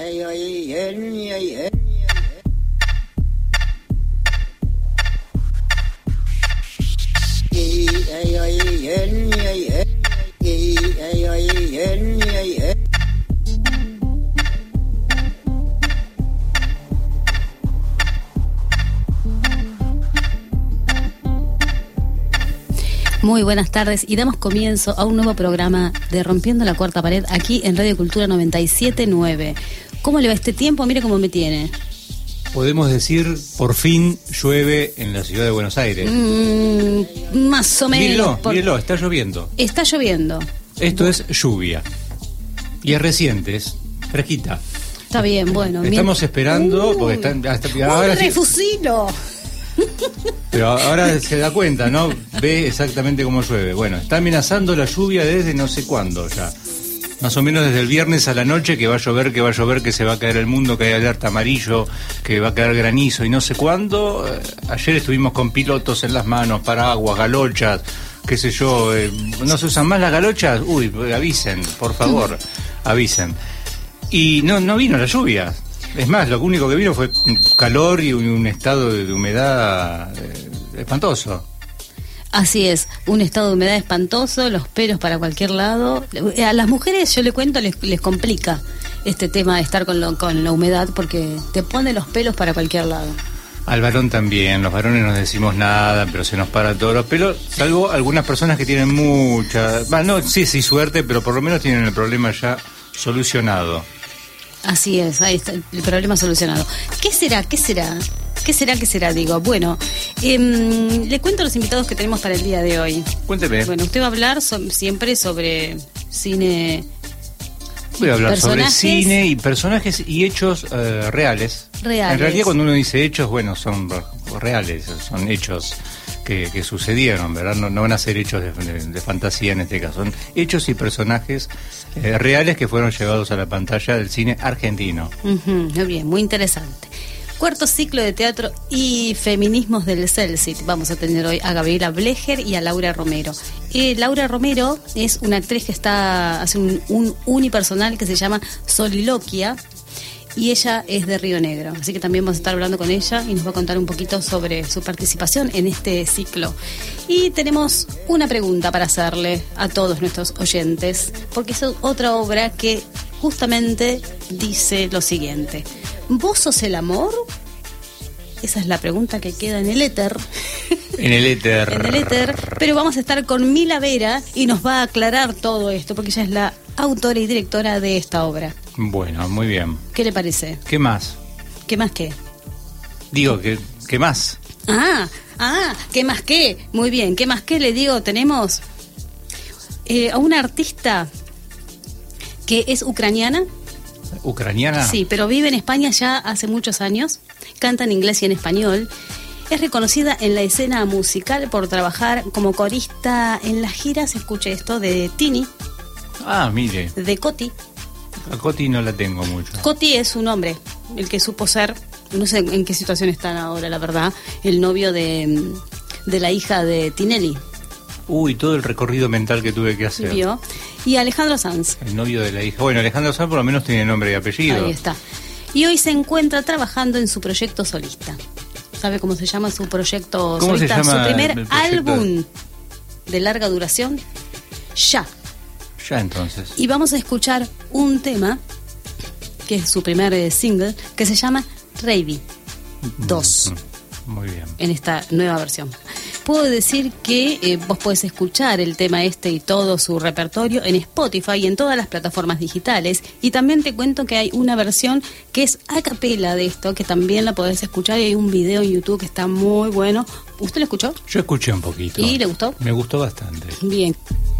Muy buenas tardes y damos comienzo a un nuevo programa de Rompiendo la Cuarta Pared aquí en Radio Cultura 97.9. ¿Cómo le va este tiempo? Mire cómo me tiene. Podemos decir, por fin llueve en la ciudad de Buenos Aires. Más o menos. Mírelo, está lloviendo. Está lloviendo. Esto es lluvia. Y es reciente, es fresquita. Está bien, bueno. Estamos esperando, porque están ahora ¡un refusilo! Pero ahora se da cuenta, ¿no? Ve exactamente cómo llueve. Bueno, está amenazando la lluvia desde no sé cuándo ya. Más o menos desde el viernes a la noche, que va a llover, que se va a caer el mundo, que hay alerta amarillo, que va a caer granizo y no sé cuándo. Ayer estuvimos con pilotos en las manos, paraguas, galochas, qué sé yo. ¿No se usan más las galochas? Uy, avisen, por favor, avisen. Y no vino la lluvia. Es más, lo único que vino fue calor y un estado de humedad espantoso. Así es, un estado de humedad espantoso, los pelos para cualquier lado. A las mujeres, yo le cuento, les complica este tema de estar con la humedad porque te pone los pelos para cualquier lado. Al varón también, los varones no decimos nada, pero se nos para todos los pelos, salvo algunas personas que tienen mucha... sí, suerte, pero por lo menos tienen el problema ya solucionado. Así es, ahí está el problema solucionado. ¿Qué será? Digo, bueno, le cuento a los invitados que tenemos para el día de hoy. Cuénteme. Bueno, usted va a hablar siempre sobre cine. Voy a hablar sobre cine y personajes y hechos reales. En realidad, cuando uno dice hechos, bueno, son reales, son hechos que sucedieron, ¿verdad? No van a ser hechos de fantasía en este caso. Son hechos y personajes reales que fueron llevados a la pantalla del cine argentino. Muy bien, muy interesante. Cuarto ciclo de teatro y feminismos del CELCIT. Vamos a tener hoy a Gabriela Blecher y a Laura Romero. Laura Romero es una actriz que hace un unipersonal que se llama Soliloquia, y ella es de Río Negro, así que también vamos a estar hablando con ella y nos va a contar un poquito sobre su participación en este ciclo. Y tenemos una pregunta para hacerle a todos nuestros oyentes, porque es otra obra que justamente dice lo siguiente: ¿vos sos el amor? Esa es la pregunta que queda en el éter. En el éter, pero vamos a estar con Mila Vera y nos va a aclarar todo esto, porque ella es la autora y directora de esta obra. Bueno, muy bien. ¿Qué le parece? ¿Qué más? ¿Qué más qué? Digo, ¿qué más? ¿Qué más qué? Muy bien, ¿qué más qué le digo? Tenemos a una artista que es ucraniana. ¿Ucraniana? Sí, pero vive en España ya hace muchos años. Canta en inglés y en español. Es reconocida en la escena musical por trabajar como corista en las giras, escuche esto, de Tini. Mire. De Coti. A Coti no la tengo mucho. Coti es un hombre, el que supo ser, no sé en qué situación están ahora, la verdad, el novio de la hija de Tinelli. Uy, todo el recorrido mental que tuve que hacer. ¿Vio? Y Alejandro Sanz. El novio de la hija. Bueno, Alejandro Sanz por lo menos tiene nombre y apellido. Ahí está. Y hoy se encuentra trabajando en su proyecto solista. ¿Sabe cómo se llama su proyecto solista? Se llama su primer álbum de larga duración. Ya entonces. Y vamos a escuchar un tema, que es su primer single, que se llama Reivi 2. Muy bien. En esta nueva versión. Puedo decir que vos podés escuchar el tema y todo su repertorio en Spotify y en todas las plataformas digitales. Y también te cuento que hay una versión que es a capela de esto, que también la podés escuchar, y hay un video en YouTube que está muy bueno. ¿Usted lo escuchó? Yo escuché un poquito. ¿Y le gustó? Me gustó bastante. Bien.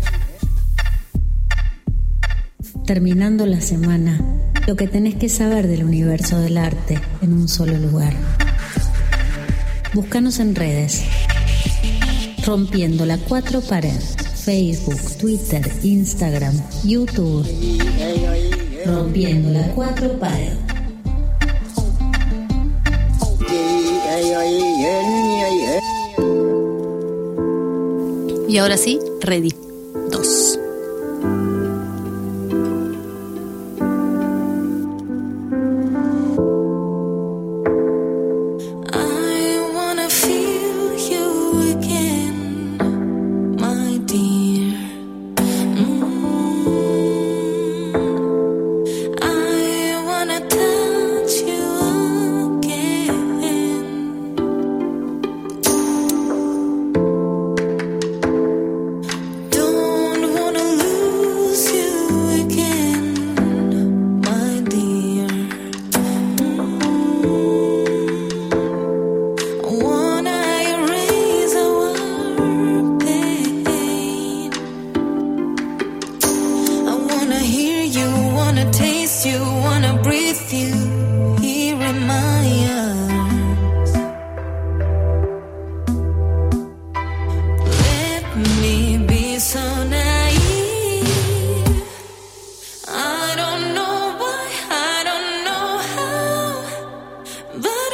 Terminando la semana, lo que tenés que saber del universo del arte en un solo lugar. Búscanos en redes. Rompiendo la Cuatro Pared. Facebook, Twitter, Instagram, YouTube. Rompiendo la Cuatro Pared. Y ahora sí, Ready 2. wanna breathe you here in my arms. Let me be so naive. I don't know why, I don't know how, but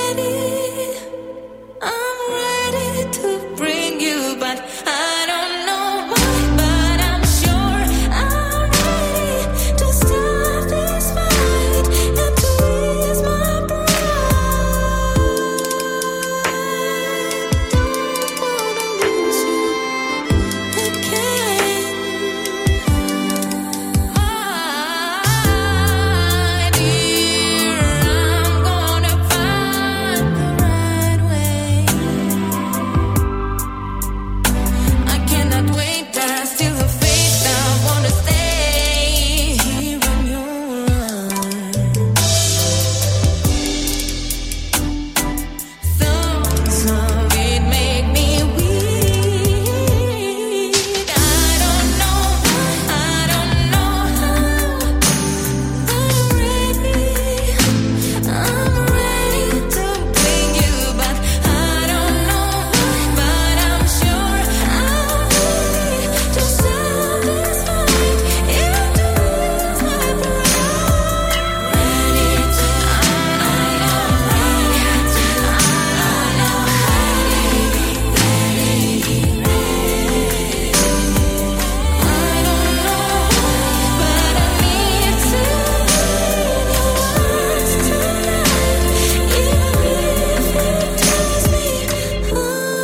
I'm ready to bring you back. I don't know why, but I'm sure I'm ready to start this fight and to ease my pride. Don't wanna lose you again. My dear, I'm gonna find the right way. I cannot wait, I still have faith, I wanna stay here in your arms. Thoughts of it make me weak. I don't know why, I don't know how, but I'm ready to bring you back. I don't know why, but I'm sure I'm ready to start this fight and to ease my pride. Ready to, I know, I don't know why, but I need to hear your words tonight, even if it tears me up.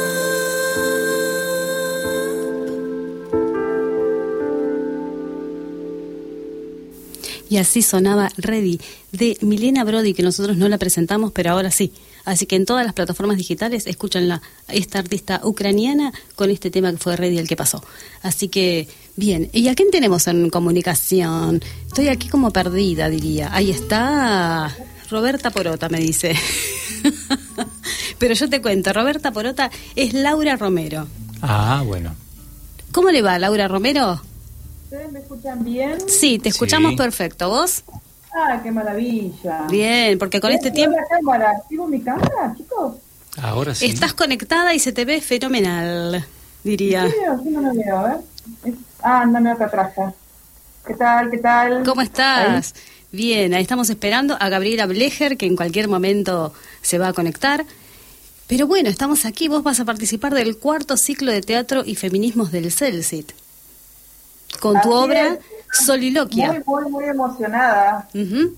Y así sonaba Ready de Milena Brody, que nosotros no la presentamos, pero ahora sí. Así que en todas las plataformas digitales escúchanla, esta artista ucraniana con este tema que fue Ready el que pasó. Así que, bien. ¿Y a quién tenemos en comunicación? Estoy aquí como perdida, diría. Ahí está Roberta Porota, me dice. Pero yo te cuento, Roberta Porota es Laura Romero. Ah, bueno. ¿Cómo le va, Laura Romero? ¿Ustedes me escuchan bien? Sí, te escuchamos Sí. perfecto. ¿Vos? Ah, qué maravilla. Bien, porque con este tiempo la cámara? ¿Activo mi cámara, chicos? Ahora sí. estás conectada y se te ve fenomenal, diría. Sí, sí, no lo veo, a ver. Ándame acá atrás. ¿Qué tal, qué tal? ¿Cómo estás? Bien, ahí estamos esperando a Gabriela Blecher, que en cualquier momento se va a conectar. Pero bueno, estamos aquí. Vos vas a participar del cuarto ciclo de teatro y feminismos del CELSIT, con tu Así obra es. Soliloquia. Muy emocionada. Ujú.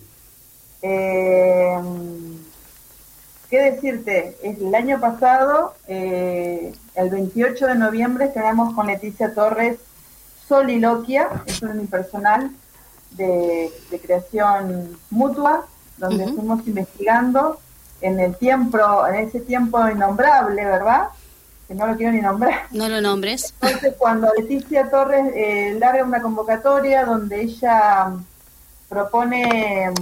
¿Qué decirte? El año pasado, el 28 de noviembre, estrenamos con Leticia Torres Soliloquia, es un unipersonal de creación mutua, donde Ujú. fuimos investigando en ese tiempo innombrable, ¿verdad? Que no lo quiero ni nombrar. No lo nombres. Entonces, cuando Leticia Torres larga una convocatoria donde ella propone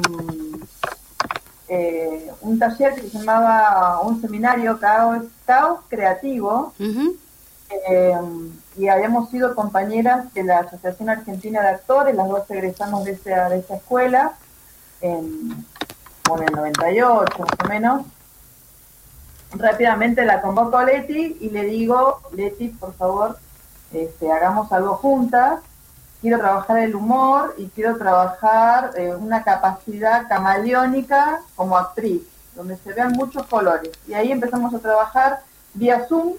un taller que se llamaba, un seminario Caos Creativo, Ujú. y habíamos sido compañeras de la Asociación Argentina de Actores, las dos egresamos de esa escuela, en el 98 más o menos. Rápidamente la convoco a Leti y le digo, Leti, por favor, hagamos algo juntas. Quiero trabajar el humor y quiero trabajar una capacidad camaleónica como actriz, donde se vean muchos colores. Y ahí empezamos a trabajar vía Zoom.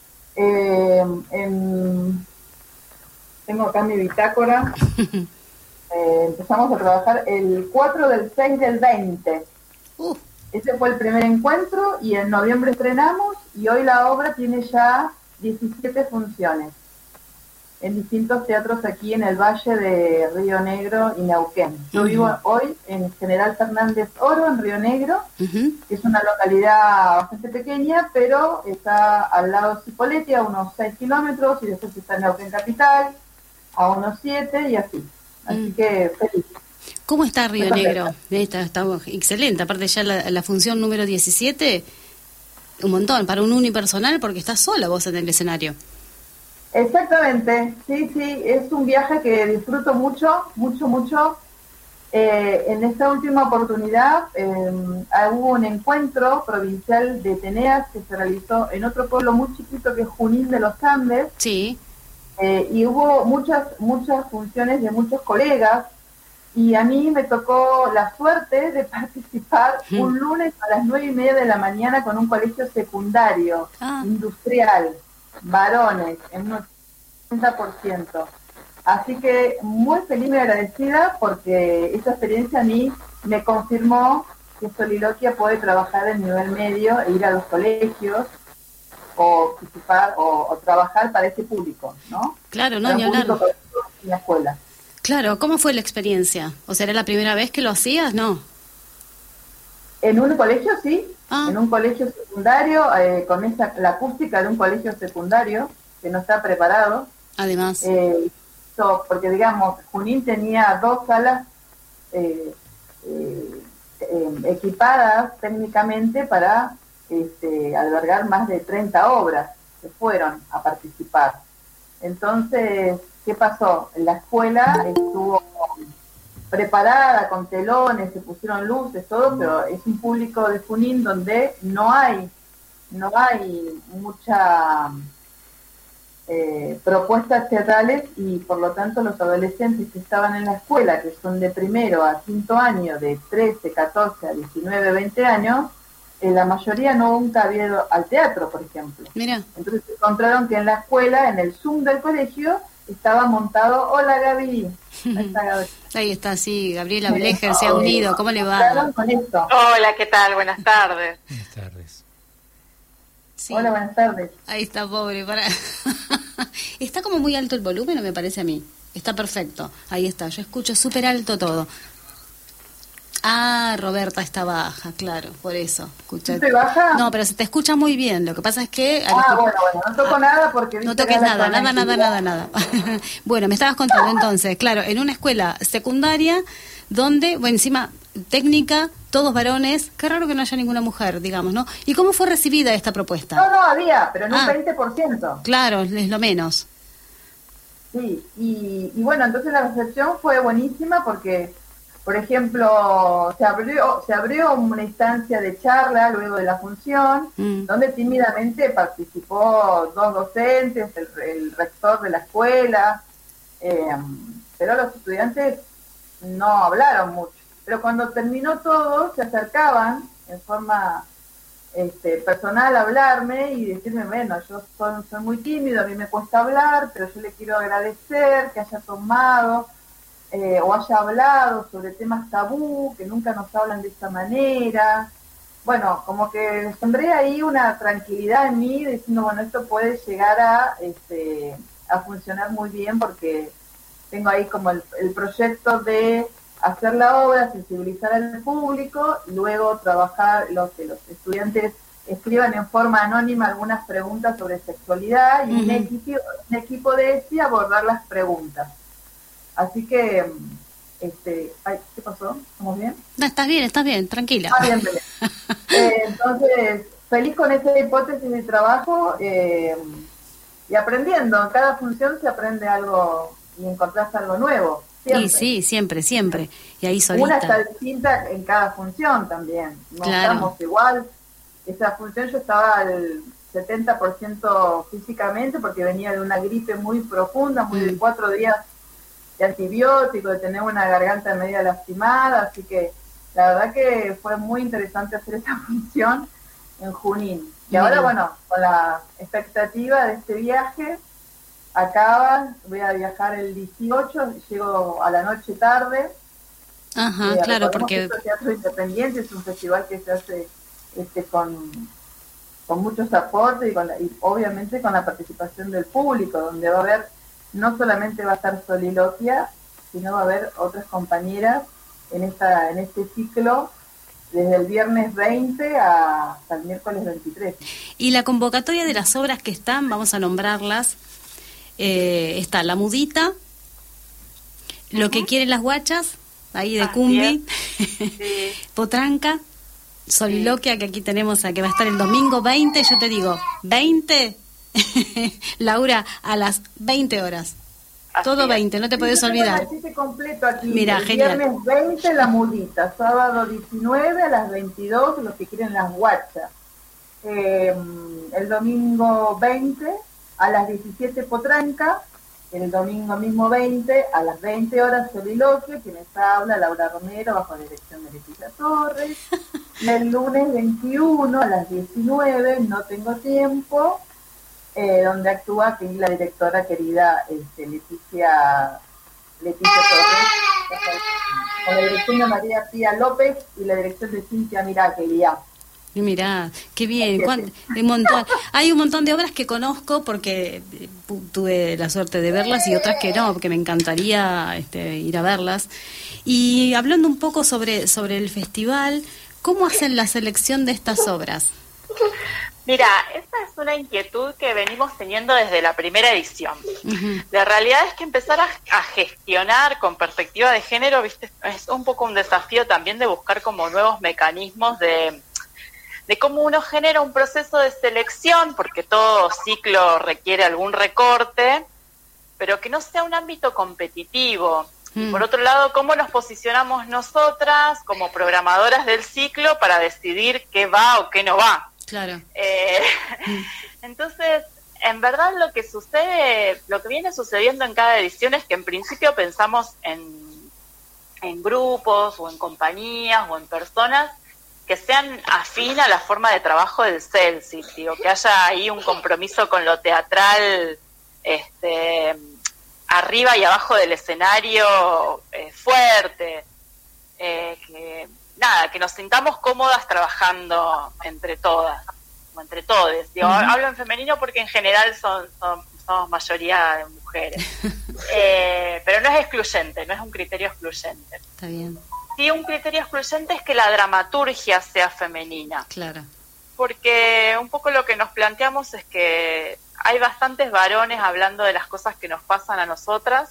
Tengo acá mi bitácora. Empezamos a trabajar el 4 del 6 del 20. Ese fue el primer encuentro y en noviembre estrenamos y hoy la obra tiene ya 17 funciones en distintos teatros aquí en el Valle de Río Negro y Neuquén. Yo vivo hoy en General Fernández Oro, en Río Negro, que es una localidad bastante pequeña, pero está al lado de Cipolletti, a unos 6 kilómetros, y después está en Neuquén Capital, a unos 7 y así. Así que feliz. ¿Cómo está Río Negro? Está excelente. Aparte ya la función número 17, un montón, para un unipersonal, porque estás sola vos en el escenario. Exactamente, sí, es un viaje que disfruto mucho, En esta última oportunidad hubo un encuentro provincial de Teneas que se realizó en otro pueblo muy chiquito que es Junín de los Andes. Sí. Y hubo muchas funciones de muchos colegas y a mí me tocó la suerte de participar un lunes a las 9:30 de la mañana con un colegio secundario, industrial, varones, en un 80%. Así que muy feliz y agradecida porque esa experiencia a mí me confirmó que Soliloquia puede trabajar en nivel medio e ir a los colegios o participar o trabajar para ese público, ¿no? Claro, no, Para ni un hablar. público en la escuela. Claro, ¿cómo fue la experiencia? O sea, ¿era la primera vez que lo hacías? No. En un colegio sí, Ah. en un colegio secundario, con la acústica de un colegio secundario que no está preparado. Además. Porque digamos, Junín tenía 2 salas equipadas técnicamente para albergar más de 30 obras que fueron a participar. Entonces, ¿qué pasó? La escuela estuvo preparada con telones, se pusieron luces, todo, pero es un público de Junín donde no hay mucha propuestas teatrales y por lo tanto los adolescentes que estaban en la escuela, que son de primero a quinto año, de 13, 14 a 19, 20 años, la mayoría nunca había ido al teatro, por ejemplo. Mira. Entonces encontraron que en la escuela, en el Zoom del colegio, estaba montado, hola Gaby. Ahí está Gaby. Ahí está, sí, Gabriela Blecher se ha unido. ¿Cómo le va? Encontraron con esto. Hola, ¿qué tal? Buenas tardes. Buenas tardes. Sí. Hola, buenas tardes. Ahí está, pobre. Está como muy alto el volumen, ¿o me parece a mí? Está perfecto. Ahí está, yo escucho súper alto todo. Ah, Roberta está baja, claro, por eso. Escucha. ¿Estoy baja? No, pero se te escucha muy bien. Lo que pasa es que... Bueno, no toco nada porque... No viste, toques era nada. Bueno, me estabas contando entonces, claro, en una escuela secundaria donde, bueno, encima técnica, todos varones, qué raro que no haya ninguna mujer, digamos, ¿no? ¿Y cómo fue recibida esta propuesta? No había, pero en un 20%. Claro, es lo menos. Sí, y bueno, entonces la recepción fue buenísima porque, por ejemplo, se abrió una instancia de charla luego de la función, donde tímidamente participó 2 docentes, el rector de la escuela, pero los estudiantes no hablaron mucho. Pero cuando terminó todo, se acercaban en forma personal a hablarme y decirme, bueno, yo soy muy tímido, a mí me cuesta hablar, pero yo le quiero agradecer que haya tomado o haya hablado sobre temas tabú, que nunca nos hablan de esta manera. Bueno, como que sembré ahí una tranquilidad en mí, diciendo, bueno, esto puede llegar a funcionar muy bien porque tengo ahí como el proyecto de hacer la obra, sensibilizar al público, y luego trabajar que los estudiantes escriban en forma anónima algunas preguntas sobre sexualidad y un equipo de ESI abordar las preguntas. Así que, ¿qué pasó? ¿Estamos bien? No, estás bien, tranquila. Bien. Entonces, feliz con esa hipótesis de trabajo y aprendiendo. En cada función se aprende algo y encontrás algo nuevo. Siempre. Y sí, siempre. Y ahí solita. Una está distinta en cada función también. No Claro. estamos igual. Esa función yo estaba al 70% físicamente porque venía de una gripe muy profunda, muy de 4 días de antibiótico, de tener una garganta media lastimada, así que la verdad que fue muy interesante hacer esa función en Junín. Y ahora, bueno, con la expectativa de este viaje, voy a viajar el 18, llego a la noche tarde. Ajá, claro, recordemos porque... que esto es Teatro Independiente, es un festival que se hace con muchos aportes y obviamente con la participación del público, donde va a haber, no solamente va a estar Soliloquia, sino va a haber otras compañeras en este ciclo desde el viernes 20 hasta el miércoles 23. Y la convocatoria de las obras que están, vamos a nombrarlas, está La Mudita, Lo que quieren las guachas, ahí de Cumbi, Sí. Potranca, Soliloquia, que aquí tenemos a que va a estar el domingo 20, yo te digo, 20, Laura, a las 20 horas. Todo es. 20, no te podés Tengo olvidar. el chiste completo aquí. Mira, el genial. Viernes 20 la mudita, sábado 19 a las 22 los que quieren las guachas. El domingo 20 a las 17 potranca. El domingo mismo 20 a las 20 horas soliloquio, quienes habla Laura Romero bajo dirección de Leticia Torres. Y el lunes 21 a las 19 no tengo tiempo, donde actúa aquí la directora querida Leticia Torres, con la dirección de María Pía López y la dirección de Cintia Miraquelia. Y mirá, qué bien, un montón. Hay un montón de obras que conozco porque tuve la suerte de verlas y otras que no, porque me encantaría ir a verlas. Y hablando un poco sobre el festival, ¿cómo hacen la selección de estas obras? Mira, esta es una inquietud que venimos teniendo desde la primera edición. Uh-huh. La realidad es que empezar a gestionar con perspectiva de género, viste, es un poco un desafío también de buscar como nuevos mecanismos de cómo uno genera un proceso de selección, porque todo ciclo requiere algún recorte, pero que no sea un ámbito competitivo. Y por otro lado, cómo nos posicionamos nosotras como programadoras del ciclo para decidir qué va o qué no va. Claro. Entonces, en verdad lo que sucede, lo que viene sucediendo en cada edición es que en principio pensamos en grupos o en compañías o en personas que sean afín a la forma de trabajo del CELSIT, digo, que haya ahí un compromiso con lo teatral, arriba y abajo del escenario, fuerte, que nos sintamos cómodas trabajando entre todas, o entre todes. Digo, hablo en femenino porque en general somos mayoría de mujeres, pero no es excluyente, no es un criterio excluyente. Está bien. Sí, un criterio excluyente es que la dramaturgia sea femenina. Claro. Porque un poco lo que nos planteamos es que hay bastantes varones hablando de las cosas que nos pasan a nosotras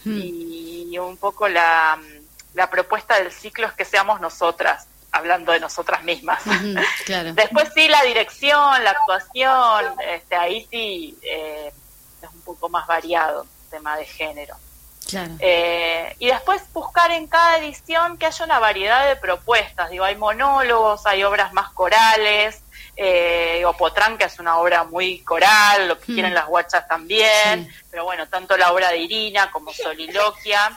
y un poco la propuesta del ciclo es que seamos nosotras, hablando de nosotras mismas. Claro. Después sí, la dirección, la actuación, ahí sí es un poco más variado el tema de género. Claro. Y después buscar en cada edición que haya una variedad de propuestas. Digo, hay monólogos, hay obras más corales, Potranca es una obra muy coral, lo que quieren las guachas también, pero bueno, tanto la obra de Irina como Soliloquia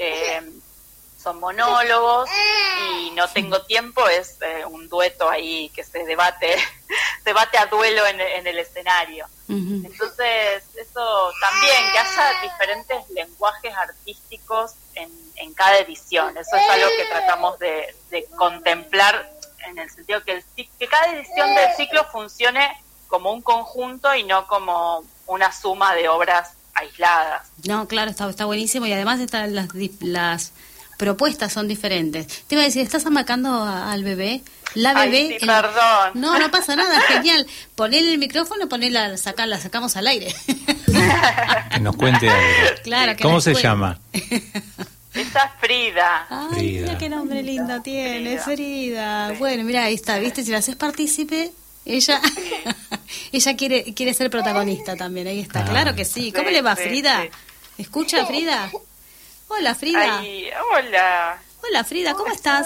son monólogos, y No tengo tiempo es un dueto ahí que se debate a duelo en el escenario. Entonces, eso también, que haya diferentes lenguajes artísticos en cada edición. Eso es algo que tratamos de contemplar, en el sentido que cada edición del ciclo funcione como un conjunto y no como una suma de obras aisladas. No, claro, está buenísimo, y además están las propuestas son diferentes. Te iba a decir, ¿estás amacando al bebé? La bebé. Ay, sí, perdón. No pasa nada, genial. Ponele el micrófono, la sacamos al aire. Que nos cuente algo. Claro, que ¿Cómo nos se cuente. llama? Esa es Frida. Ay, Frida. mira qué nombre lindo tiene, Frida. Frida. Sí. Bueno, mira, ahí está, ¿viste? Si la haces partícipe, ella quiere ser protagonista también, ahí está. Ah. Claro que sí. ¿Cómo Sí, le va, sí, Frida? sí. ¿Escucha, Frida? Hola, Frida. Ay, hola. Hola, Frida, ¿cómo estás?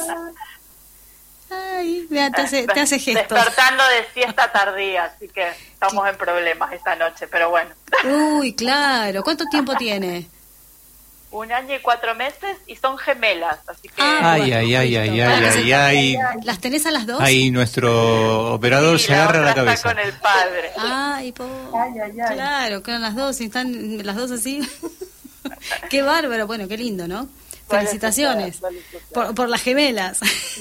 Ay, mira, te hace gestos. Despertando de siesta tardía, así que estamos en problemas esta noche, pero bueno. Uy, claro. ¿Cuánto tiempo tiene? 1 año y 4 meses y son gemelas, así que... Ah, Ay, ay, ay, ay, ay, ay, ay. ¿Las tenés a las dos? Ahí nuestro operador Sí, se agarra la otra cabeza. está con el padre. Ay, Ay, ay, ay. claro, quedan las dos, y están las dos así. Qué bárbaro, bueno, qué lindo, ¿no? Suele Felicitaciones suceder, suele suceder. por las gemelas.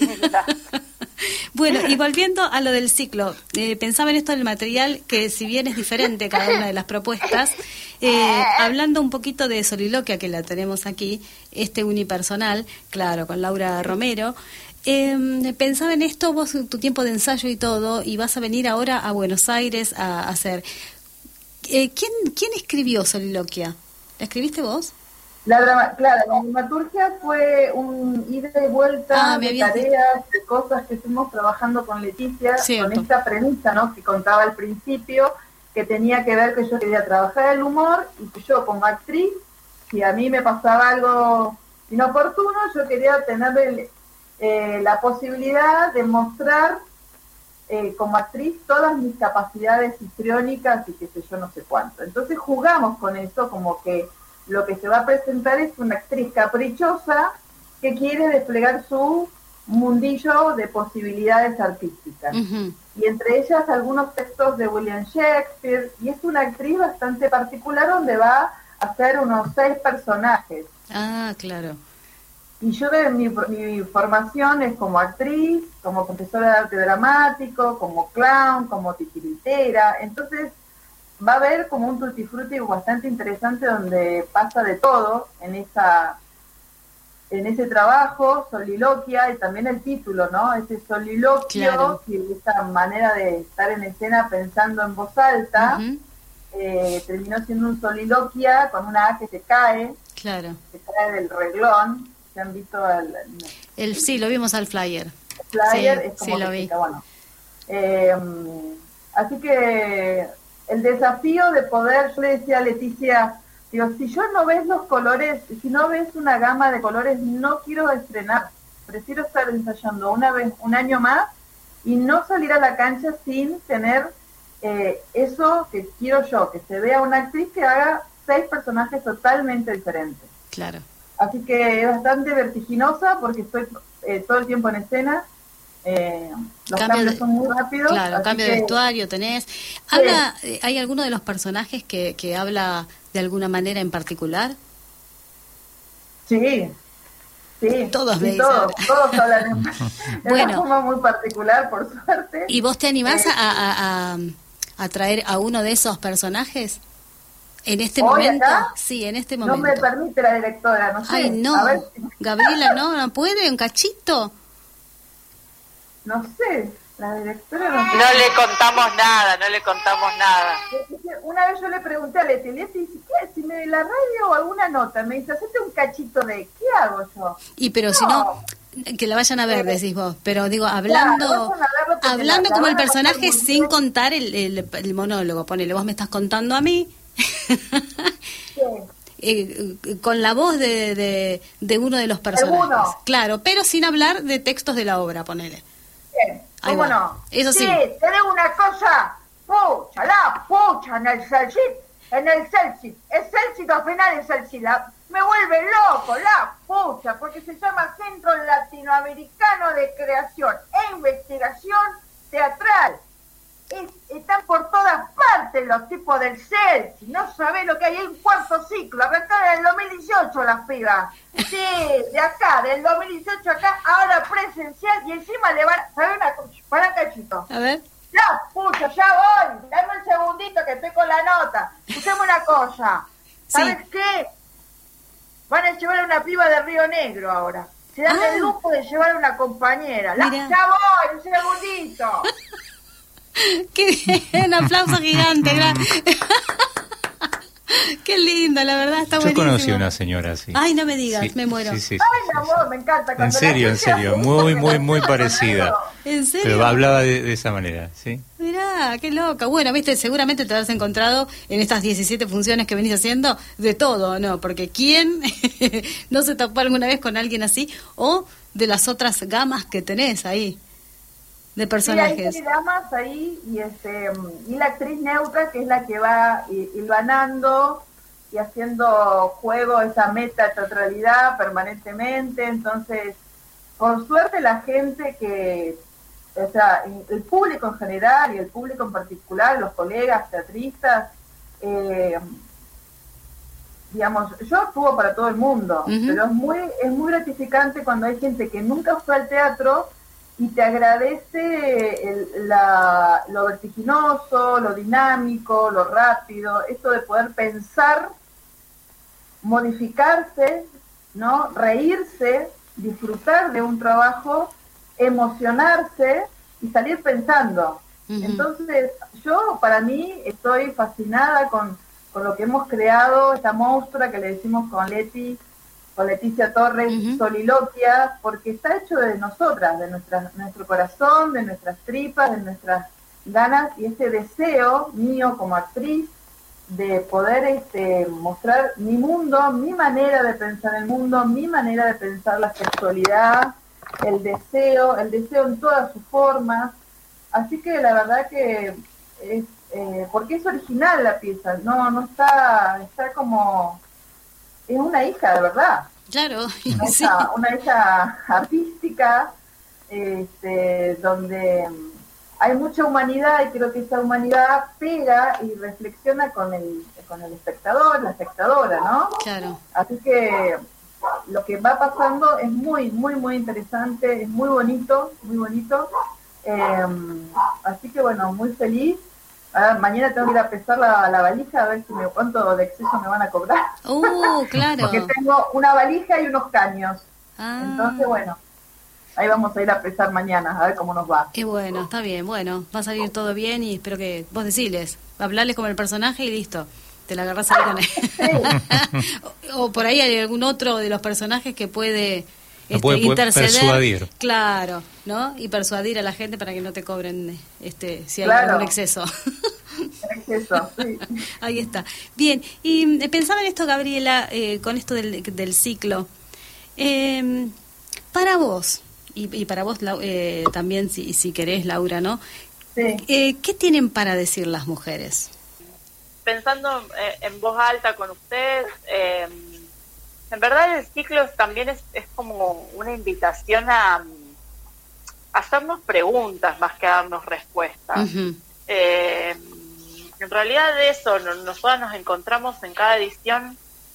Bueno, y volviendo a lo del ciclo, pensaba en esto del material, que si bien es diferente cada una de las propuestas, hablando un poquito de Soliloquia, que la tenemos aquí, unipersonal, claro, con Laura Romero, pensaba en esto, vos tu tiempo de ensayo y todo, y vas a venir ahora a Buenos Aires a hacer... ¿Quién escribió Soliloquia? ¿La escribiste vos? Claro, la dramaturgia fue un ida y vuelta me de habías tareas, de cosas que fuimos trabajando con Leticia, Cierto. con esta premisa, ¿no?, que contaba al principio, que tenía que ver que yo quería trabajar el humor y que yo como actriz si a mí me pasaba algo inoportuno, yo quería tener la posibilidad de mostrar como actriz todas mis capacidades histriónicas y qué sé yo, no sé cuánto. Entonces jugamos con eso, como que lo que se va a presentar es una actriz caprichosa que quiere desplegar su mundillo de posibilidades artísticas. Ujú. Y entre ellas algunos textos de William Shakespeare, y es una actriz bastante particular donde va a hacer unos 6 personajes. Ah, claro. Y yo mi formación es como actriz, como profesora de arte dramático, como clown, como titiritera, entonces va a haber como un tutti frutti bastante interesante donde pasa de todo en ese trabajo, soliloquia, y también el título, ¿no? Ese soliloquio, Claro. y esa manera de estar en escena pensando en voz alta, Ujú. terminó siendo un soliloquia con una A que se cae Claro. del reglón. ¿Se han visto Sí, lo vimos al flyer. flyer? Sí, Es como sí, lo que vi. está bueno. Así que el desafío de poder, yo le decía a Leticia, digo, si yo no ves los colores, si no ves una gama de colores, no quiero estrenar. Prefiero estar ensayando una vez, un año más, y no salir a la cancha sin tener eso que quiero yo, que se vea una actriz que haga 6 personajes totalmente diferentes. Claro. Así que es bastante vertiginosa porque estoy todo el tiempo en escena. Los Cambio cambios de- son muy rápidos. Claro, así cambio de que- vestuario tenés. Habla, ¿hay alguno de los personajes que habla de alguna manera en particular? Sí, sí. Todos sí, me dicen. todos hablan en Bueno. una forma muy particular, por suerte. ¿Y vos te animás a traer a uno de esos personajes? ¿En este ¿Hoy momento? acá? Sí, en este No momento. me permite la directora, no sé. Ay, no. A ver, Gabriela, ¿no puede? ¿Un cachito? no sé. La directora no sé. No le contamos nada, no le contamos nada. Una vez yo le pregunté a Leti, si me la radio o alguna nota, me dice, hacete un cachito de, ¿qué hago yo? Y pero si no, que la vayan a ver, decís vos. Pero digo, Claro, hablando vayan a verlo porque hablando la como el van a pasar personaje muy sin bien. contar el monólogo. Ponele, vos me estás contando a mí. Con la voz de uno de los personajes. Alguno. Claro, pero sin hablar de textos de la obra, ponele. Bien, Ahí ¿cómo va. no? Eso sí. tenés una cosa, pucha, en el Celsit, al final es Celsit, me vuelve loco, la pucha, porque se llama Centro Latinoamericano de Creación e Investigación Teatral. Están por todas partes los tipos del Celsit, no sabés lo que hay, un cuarto ciclo, arrancaron en el 2018 las pibas. Sí, de acá, del 2018 acá, ahora presencial, y encima le van, ¿sabés una cosa? Para cachito. A ver. Ya, pucha, ya voy, dame un segundito que estoy con la nota. Escuchame una cosa, ¿sabes Sí. qué? Van a llevar a una piba de Río Negro ahora. Se dan Ah. el lujo de llevar a una compañera. Mirá. Ya voy, un segundito. Qué bien, aplauso gigante. Qué lindo, la verdad, está Yo buenísimo. conocí una señora así. Ay, no me digas, Sí, me muero. Sí, sí, sí, Ay, sí, mi sí. amor, me encanta. En cuando la serio, gente hace muy, eso, muy, me muy la parecida. ¿En serio? Pero hablaba de esa manera, ¿sí? Mirá, qué loca. Bueno, viste, seguramente te habrás encontrado en estas 17 funciones que venís haciendo de todo, ¿no? Porque ¿quién no se topó alguna vez con alguien así? O de las otras gamas que tenés ahí de personajes. Sí, hay damas ahí y la actriz neutra, que es la que va hilvanando y haciendo juego esa meta teatralidad permanentemente. Entonces, por suerte la gente o sea, el público en general y el público en particular, los colegas teatristas, digamos, yo actúo para todo el mundo, Ujú. pero es muy gratificante cuando hay gente que nunca fue al teatro y te agradece lo vertiginoso, lo dinámico, lo rápido, esto de poder pensar, modificarse, ¿no? Reírse, disfrutar de un trabajo, emocionarse y salir pensando. Ujú. Entonces, yo para mí estoy fascinada con lo que hemos creado, esta monstrua que le decimos con Leticia Torres, Ujú. Soliloquia, porque está hecho de nosotras, de nuestro corazón, de nuestras tripas, de nuestras ganas, y ese deseo mío como actriz de poder mostrar mi mundo, mi manera de pensar el mundo, mi manera de pensar la sexualidad, el deseo en todas sus formas. Así que la verdad que es, porque es original la pieza, no está como, es una hija de verdad. Claro, sí. Una hija artística, donde hay mucha humanidad, y creo que esa humanidad pega y reflexiona con el espectador, la espectadora, ¿no? Claro. Así que lo que va pasando es muy, muy, muy interesante, es muy bonito, muy bonito. Así que bueno, muy feliz. Mañana tengo que ir a pesar la valija, a ver si cuánto de exceso me van a cobrar. Claro. Porque tengo una valija y unos caños. Entonces, bueno, ahí vamos a ir a pesar mañana, a ver cómo nos va. Qué bueno, está bien, bueno, va a salir todo bien y espero que vos deciles, hablarles con el personaje y listo, te la agarrás ahí con él. o por ahí hay algún otro de los personajes que puede, interceder. Persuadir. Claro, ¿no? Y persuadir a la gente para que no te cobren si hay Claro. algún exceso. Exceso, sí. Ahí está. Bien, y pensaba en esto, Gabriela, con esto del ciclo. Para vos, y para vos también, si querés, Laura, ¿no? Sí. ¿Qué tienen para decir las mujeres? Pensando en voz alta con ustedes, en verdad el ciclo también es como una invitación a hacernos preguntas más que a darnos respuestas. Uh-huh. En realidad de eso, nosotros nos encontramos en cada edición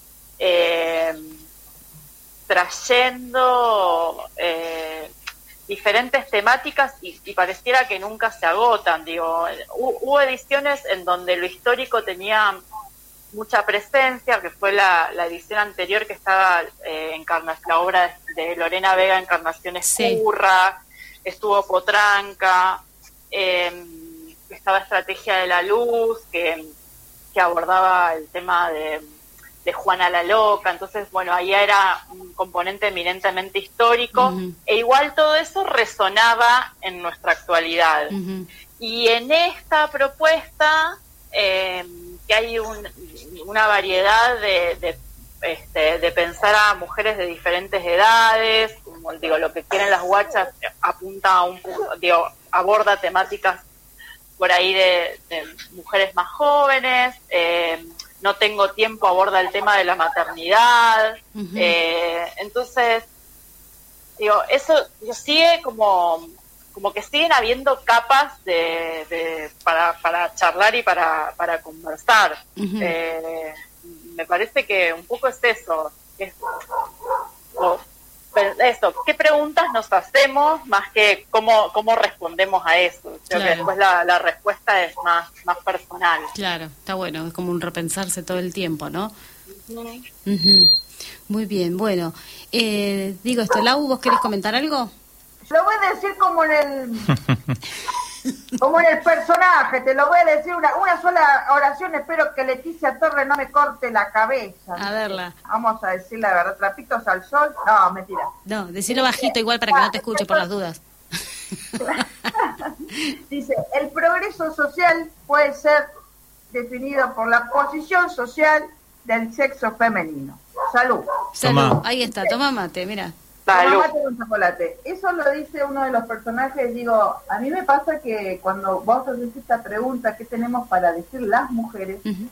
trayendo diferentes temáticas y pareciera que nunca se agotan. Digo, hubo ediciones en donde lo histórico tenía mucha presencia, que fue la edición anterior que estaba la obra de Lorena Vega, Encarnación Escurra, estuvo Potranca, estaba Estrategia de la Luz, que abordaba el tema de Juana la Loca. Entonces, bueno, ahí era un componente eminentemente histórico, uh-huh. e igual todo eso resonaba en nuestra actualidad. Uh-huh. Y en esta propuesta, que hay una variedad de pensar a mujeres de diferentes edades, como digo, lo que quieren las guachas apunta a aborda temáticas por ahí de mujeres más jóvenes. No tengo tiempo aborda el tema de la maternidad. Uh-huh. Entonces, digo, eso sigue como que siguen habiendo capas para charlar y para conversar. Uh-huh. Me parece que un poco es eso. Eso, ¿qué preguntas nos hacemos más que cómo respondemos a eso? Creo que después la respuesta es más personal. Claro, está bueno, es como un repensarse todo el tiempo, ¿no? Uh-huh. Uh-huh. Muy bien, bueno. Digo esto, Lau, ¿vos querés comentar algo? Lo voy a decir como en el personaje, te lo voy a decir una sola oración. Espero que Leticia Torres no me corte la cabeza. A verla. Vamos a decir la verdad, trapitos al sol. No, mentira. No, decirlo bajito igual para que no te escuche por las dudas. Dice, el progreso social puede ser definido por la posición social del sexo femenino. Salud. Salud, ahí está, toma mate, mira. Toma mate con chocolate. Eso lo dice uno de los personajes. Digo, a mí me pasa que cuando vos haces esta pregunta, ¿qué tenemos para decir las mujeres? Uh-huh.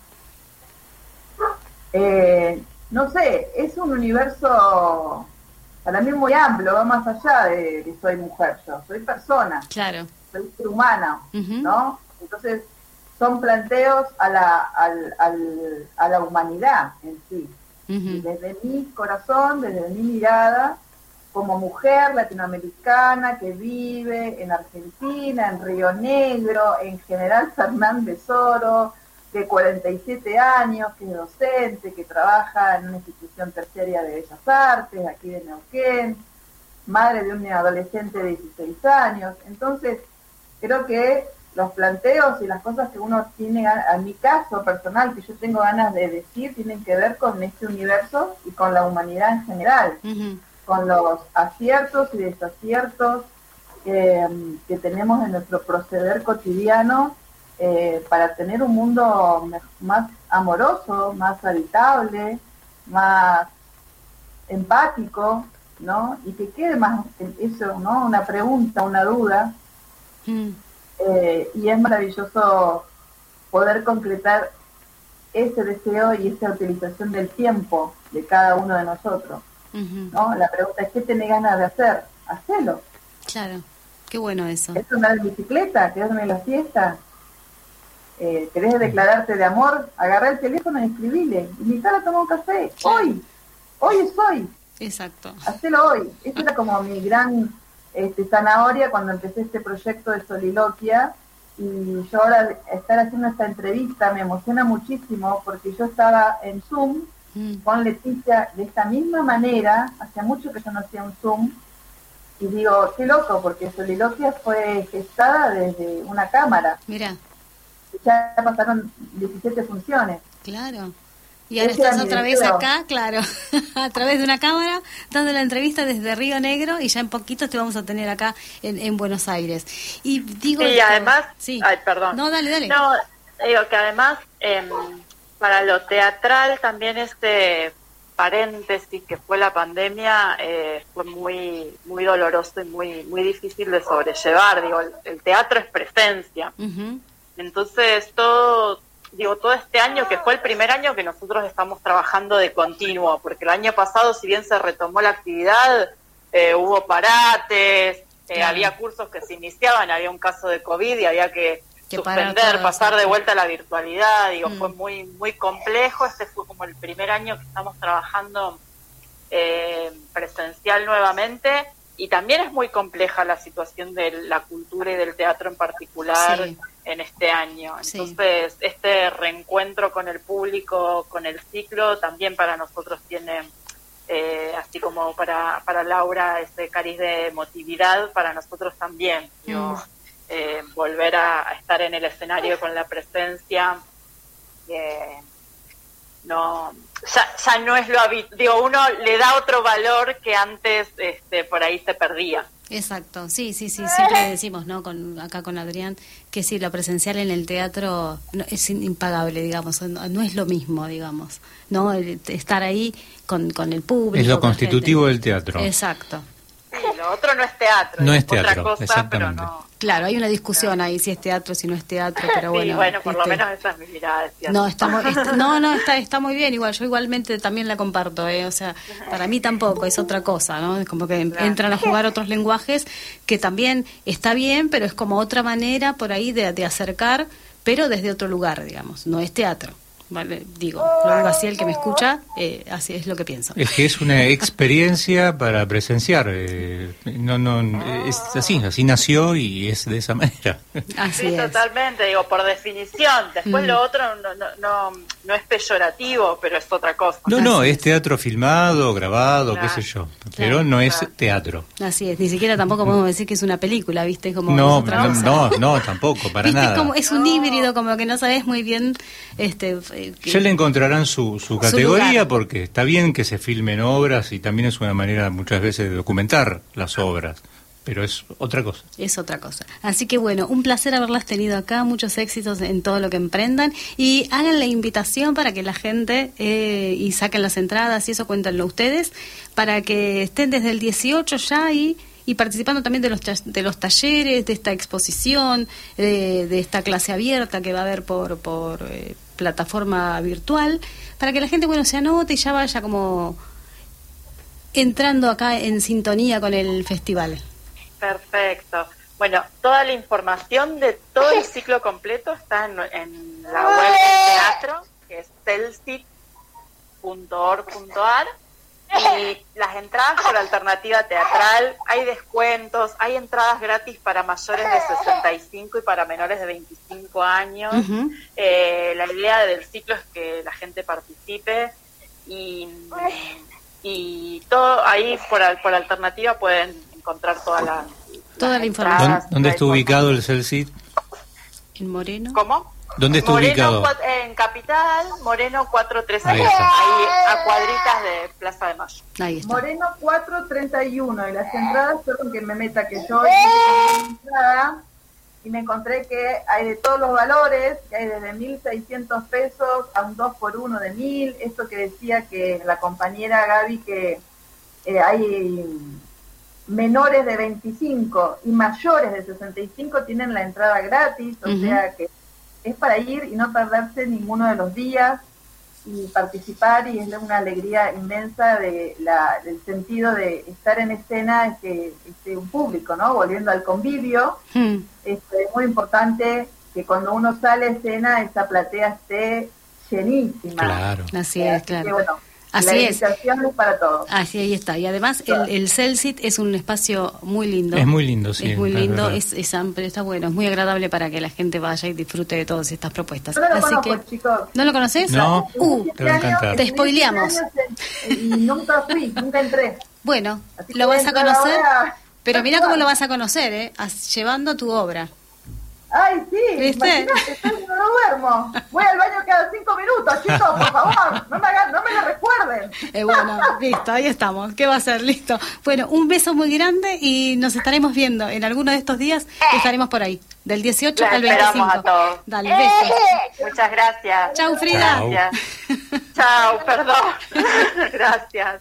No sé, es un universo para mí muy amplio, va más allá de que soy mujer, yo soy persona, claro, soy ser humana, uh-huh. ¿no? Entonces son planteos a la humanidad en sí. Uh-huh. Desde mi corazón, desde mi mirada, como mujer latinoamericana que vive en Argentina, en Río Negro, en General Fernández Oro, de 47 años, que es docente, que trabaja en una institución terciaria de Bellas Artes, aquí de Neuquén, madre de un adolescente de 16 años. Entonces, creo que los planteos y las cosas que uno tiene, en mi caso personal, que yo tengo ganas de decir, tienen que ver con este universo y con la humanidad en general, uh-huh. con los aciertos y desaciertos que tenemos en nuestro proceder cotidiano para tener un mundo más amoroso, más habitable, más empático, ¿no? Y que quede más eso, ¿no? Una pregunta, una duda. Y es maravilloso poder concretar ese deseo y esa utilización del tiempo de cada uno de nosotros, ¿no? La pregunta es, ¿qué tenés ganas de hacer? Hacelo. Claro, qué bueno eso. ¿Querés andar en bicicleta? ¿Querés andar en la fiesta? ¿Querés declararte de amor? Agarrá el teléfono y escribile. Invitala a tomar un café. Claro. Hoy es hoy. Exacto. Hacelo hoy. Esa era como mi gran zanahoria cuando empecé este proyecto de soliloquia. Y yo ahora estar haciendo esta entrevista me emociona muchísimo porque yo estaba en Zoom con Leticia de esta misma manera. Hacía mucho que yo no hacía un Zoom. Y digo, qué loco, porque soliloquia fue gestada desde una cámara. Mira. Ya pasaron 17 funciones. Claro. Y ahora Ese era estás mi otra vez deseo. acá, claro, a través de una cámara, dando la entrevista desde Río Negro y ya en poquito te vamos a tener acá en Buenos Aires. Y digo... Y esto- además, Sí. ay, perdón. No, dale. No, digo que además, para lo teatral también paréntesis que fue la pandemia fue muy muy doloroso y muy difícil de sobrellevar. Digo, el teatro es presencia. Ujú. Entonces todo este año, que fue el primer año que nosotros estamos trabajando de continuo, porque el año pasado, si bien se retomó la actividad, hubo parates, Claro. había cursos que se iniciaban, había un caso de COVID y había que parar suspender, todo, pasar de exacto. vuelta a la virtualidad. Fue muy complejo. Este fue como el primer año que estamos trabajando presencial nuevamente, y también es muy compleja la situación de la cultura y del teatro en particular. Sí. En este año. Sí. Entonces, este reencuentro con el público, con el ciclo, también para nosotros tiene, así como para Laura, ese cariz de emotividad, para nosotros también. Volver a estar en el escenario con la presencia, no, ya no es lo habitual. Uno le da otro valor que antes por ahí se perdía. Exacto, sí, siempre decimos, ¿no? Acá con Adrián, que sí, lo presencial en el teatro es impagable, digamos, no es lo mismo, digamos, ¿no? Estar ahí con el público. Es lo con constitutivo gente. del teatro. Exacto. Sí, lo otro no es teatro. No es otra teatro, cosa, exactamente. pero no. Claro, hay una discusión ahí, si es teatro, si no es teatro, pero Sí, bueno. bueno, por lo menos esa es mi mirada. No, está muy bien, igual, yo igualmente también la comparto, o sea, para mí tampoco, es otra cosa, ¿no? Es como que Claro. entran a jugar otros lenguajes que también está bien, pero es como otra manera por ahí de acercar, pero desde otro lugar, digamos, no es teatro. Vale, lo digo así, el que me escucha, así es lo que pienso. Es que es una experiencia para presenciar. Es así nació y es de esa manera. Así Sí, es. totalmente, por definición. Después lo otro no es peyorativo, pero es otra cosa. No, Así es teatro filmado, grabado, Claro. qué sé yo. Pero no es teatro. Así es, ni siquiera tampoco podemos decir que es una película, ¿viste? Como No, es otra cosa. no, tampoco, para ¿Viste? nada. Como es un híbrido, como que no sabes muy bien. Ya le encontrarán su categoría, lugar. porque está bien que se filmen obras y también es una manera muchas veces de documentar las obras, pero es otra cosa. Es otra cosa. Así que bueno, un placer haberlas tenido acá, muchos éxitos en todo lo que emprendan y hagan la invitación para que la gente y saquen las entradas y eso, cuéntenlo ustedes, para que estén desde el 18 ya y participando también de los talleres, de esta exposición, de esta clase abierta que va a haber por plataforma virtual, para que la gente, bueno, se anote y ya vaya como entrando acá en sintonía con el festival. Perfecto. Bueno, toda la información de todo el ciclo completo está en la web del teatro, que es celsit.org.ar. Y las entradas por alternativa teatral, hay descuentos, hay entradas gratis para mayores de 65 y para menores de 25 años. Ujú. La idea del ciclo es que la gente participe y todo ahí por alternativa pueden encontrar toda la información. ¿Dónde está ubicado el CELCIT? En Moreno. ¿Cómo? ¿Dónde está ubicado? En Capital, Moreno 431, Ahí está. ahí a cuadritas de Plaza de Mayo. Ahí está. Moreno 431 y las entradas, perdón que me meta que yo entrada, y me encontré que hay de todos los valores, que hay desde 1.600 pesos a un 2x1 de 1.000. Esto que decía que la compañera Gaby, que hay menores de 25 y mayores de 65 tienen la entrada gratis, o sea que es para ir y no perderse ninguno de los días y participar, y es una alegría inmensa del sentido de estar en escena, que un público, ¿no? Volviendo al convivio, es muy importante que cuando uno sale a escena esa platea esté llenísima. Claro. Así es, claro. Que, bueno, Así la es. invitación es para todos. Así, ahí está. Y además el Celsit es un espacio muy lindo. Es muy lindo, sí. Es muy lindo, verdad. es amplio, está bueno, es muy agradable para que la gente vaya y disfrute de todas estas propuestas. Yo no lo Así conozco, que, chicos. ¿no lo conoces? No, te va a encantar. Te spoileamos. Y nunca fui, nunca entré. Bueno, Así que lo vas a entro conocer, ahora. pero mira cómo lo vas a conocer, llevando tu obra. Ay, sí, ¿Viste? imagínate, no duermo. Voy al baño cada 5 minutos, chicos, por favor, no me lo recuerden. Bueno, listo, ahí estamos. ¿Qué va a ser? Listo. Bueno, un beso muy grande y nos estaremos viendo en alguno de estos días. Estaremos por ahí, del 18 Los al 25. esperamos a todos. Dale, besos. Muchas gracias. Chau, Frida. Chau. Gracias. Chao, perdón. Gracias.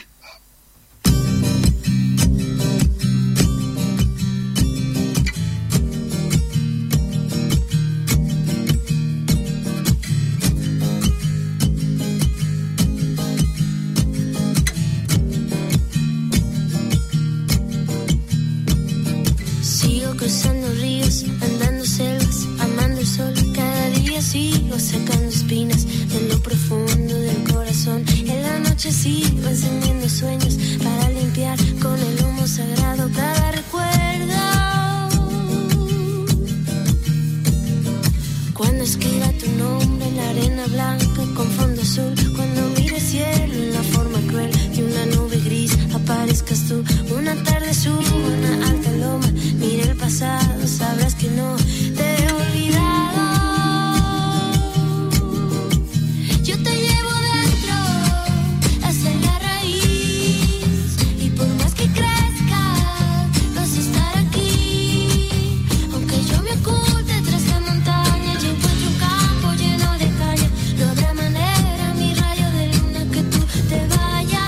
Sigo cruzando ríos, andando selvas, amando el sol. Cada día sigo sacando espinas de lo profundo del corazón. En la noche sigo encendiendo sueños para limpiar con el humo sagrado cada recuerdo. Cuando escriba tu nombre en la arena blanca con fondo azul, cuando mire el cielo en la forma cruel de una nube gris, aparezcas tú. Una tarde subo una alta loma, mira el pasado, sabrás que no te he olvidado. Yo te llevo dentro hasta la raíz, y por más que crezca vas a estar aquí. Aunque yo me oculte tras la montaña, yo encuentro un campo lleno de caña. No habrá manera, mi rayo de luna, que tú te vayas.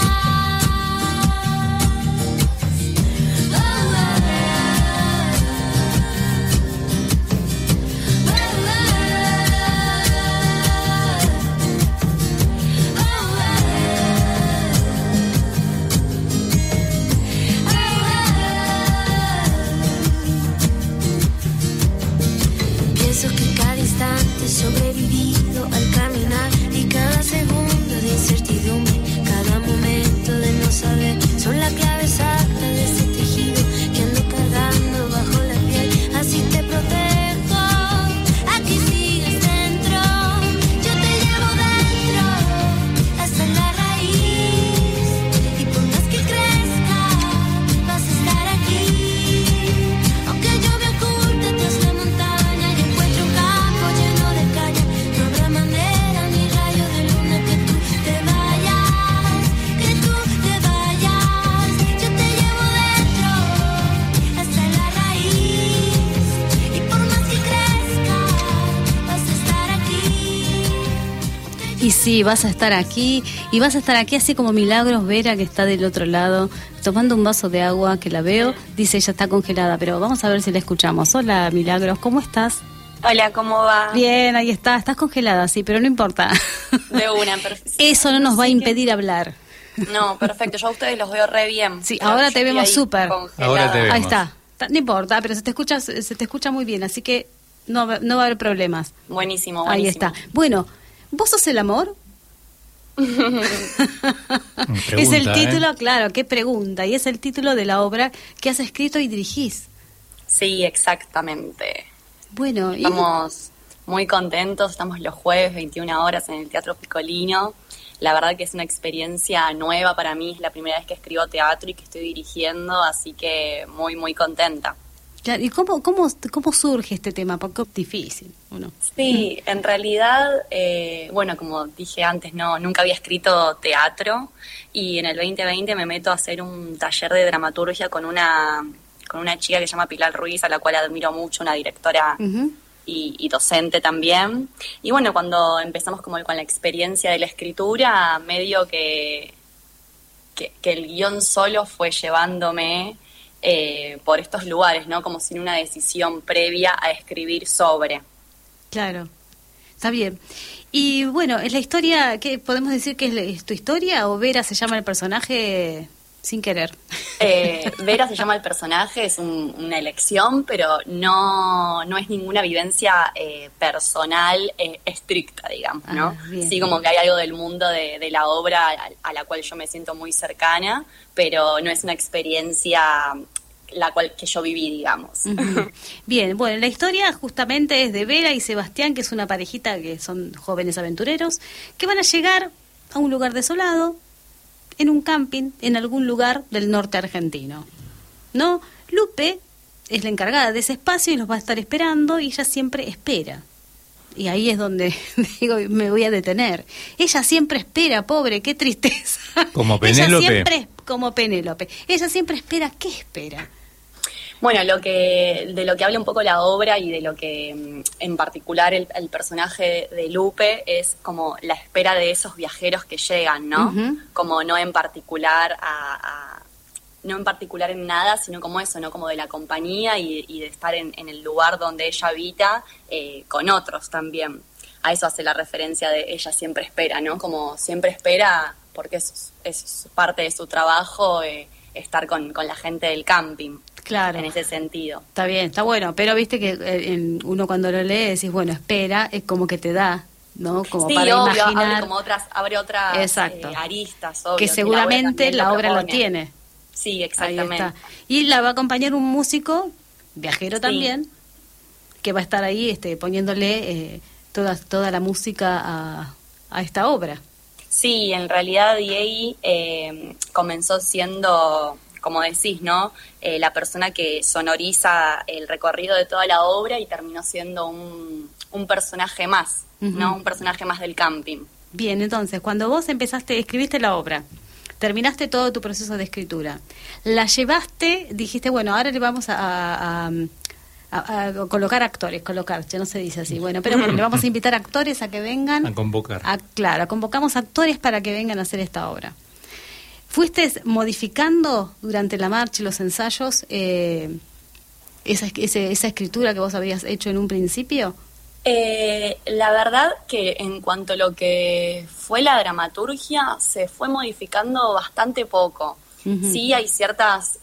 Pienso que cada instante he sobrevivido al caminar, y cada segundo de incertidumbre, cada momento de no saber, son la clave exacta de ese tejido que ando cargando bajo la piel. Así te protejo, aquí sigues dentro. Yo te llevo dentro hasta la raíz, y por más que crezca vas a estar aquí. Aunque yo me oculte tras la montaña, yo encuentro un campo lleno de caña. No habrá manera, mi rayo de luna, que tú te vayas, que tú te vayas. Yo te llevo dentro hasta la raíz, y por más que crezca vas a estar aquí. Y sí, vas a estar aquí, y vas a estar aquí así como Milagros Vera, que está del otro lado, tomando un vaso de agua, que la veo, dice ella está congelada, pero vamos a ver si la escuchamos. Hola, Milagros, ¿cómo estás? Hola, ¿cómo va? Bien, ahí estás congelada, sí, pero no importa. De una, perfecto. Eso no nos va a impedir hablar. No, perfecto, yo a ustedes los veo re bien. Sí, Pero ahora yo te estoy vemos ahí súper. congelada. Ahora te vemos. Ahí está, no importa, pero se te escucha muy bien, así que no va a haber problemas. Buenísimo, buenísimo. Ahí está. Bueno, ¿vos sos el amor? Es el título, claro, qué pregunta. Y es el título de la obra que has escrito y dirigís. Sí, exactamente. Bueno, y Estamos muy contentos, estamos los jueves 21 horas en el Teatro Piccolino. La verdad que es una experiencia nueva para mí, es la primera vez que escribo teatro y que estoy dirigiendo, así que muy, muy contenta. claro, ¿y cómo surge este tema? Porque es difícil, ¿o no? Sí, en realidad, bueno, como dije antes, nunca había escrito teatro, y en el 2020 me meto a hacer un taller de dramaturgia con una una chica que se llama Pilar Ruiz, a la cual admiro mucho, una directora y docente también. Y bueno, cuando empezamos como con la experiencia de la escritura, medio que el guión solo fue llevándome por estos lugares, ¿no? Como sin una decisión previa a escribir sobre. Claro, está bien. Y bueno, es la historia, ¿qué podemos decir que es tu historia o Vera se llama el personaje sin querer? Vera se llama el personaje, es una elección, pero no es ninguna vivencia personal estricta, digamos, ¿no? Bien. Sí, como que hay algo del mundo de la obra a la cual yo me siento muy cercana, pero no es una experiencia la cual que yo viví, digamos. Bien, bueno, la historia justamente es de Vera y Sebastián, que es una parejita que son jóvenes aventureros, que van a llegar a un lugar desolado, en un camping, en algún lugar del norte argentino, ¿no? Lupe es la encargada de ese espacio y los va a estar esperando y ella siempre espera. Y ahí es donde digo, me voy a detener. Ella siempre espera, pobre, qué tristeza. Como Penélope. Ella siempre, como Penélope. Ella siempre espera, ¿qué espera? Bueno, de lo que habla un poco la obra y de lo que en particular el personaje de Lupe es como la espera de esos viajeros que llegan, ¿no? Como no en particular no en particular en nada, sino como eso, ¿no? Como de la compañía y de estar en el lugar donde ella habita con otros también. A eso hace la referencia de ella siempre espera, ¿no? Como siempre espera porque es parte de su trabajo estar con la gente del camping. Claro. En ese sentido. Está bien, está bueno, pero viste que uno cuando lo lee decís, bueno, espera, es como que te da, ¿no? Como sí, para obvio, imaginar. abre otras Exacto. aristas, obvio. Que seguramente la obra lo propone. tiene. Sí, exactamente. Ahí está. Y la va a acompañar un músico, viajero también, que va a estar ahí poniéndole toda la música a esta obra. Sí, en realidad Diego comenzó siendo, como decís, ¿no? La persona que sonoriza el recorrido de toda la obra y terminó siendo un personaje más, ¿no? Un personaje más del camping. Bien, entonces, cuando vos escribiste la obra, terminaste todo tu proceso de escritura, la llevaste, dijiste, bueno, ahora le vamos a colocar actores, ya no se dice así, bueno, pero le vamos a invitar actores a que vengan. A convocar. Claro, convocamos actores para que vengan a hacer esta obra. ¿Fuiste modificando durante la marcha y los ensayos esa escritura que vos habías hecho en un principio? La verdad que en cuanto a lo que fue la dramaturgia, se fue modificando bastante poco. Sí, hay ciertas